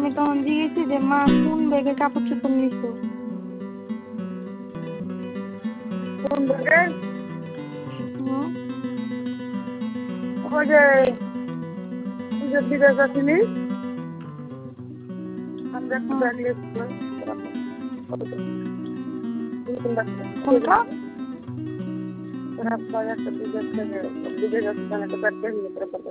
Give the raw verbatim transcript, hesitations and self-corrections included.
আমি তখন জিজ্ঞেসি যে মা কোন ব্যাগে কাপড় চোপড় নিছো? কোন ব্যাগে? হুম ওই যে তুই যে বিদেশ আসিনি আমরা একটু ব্যাগ লিখছিলাম কোনটা? একটা বিদেশ থেকে বিদেশ আসছিলাম একটা ব্যাগ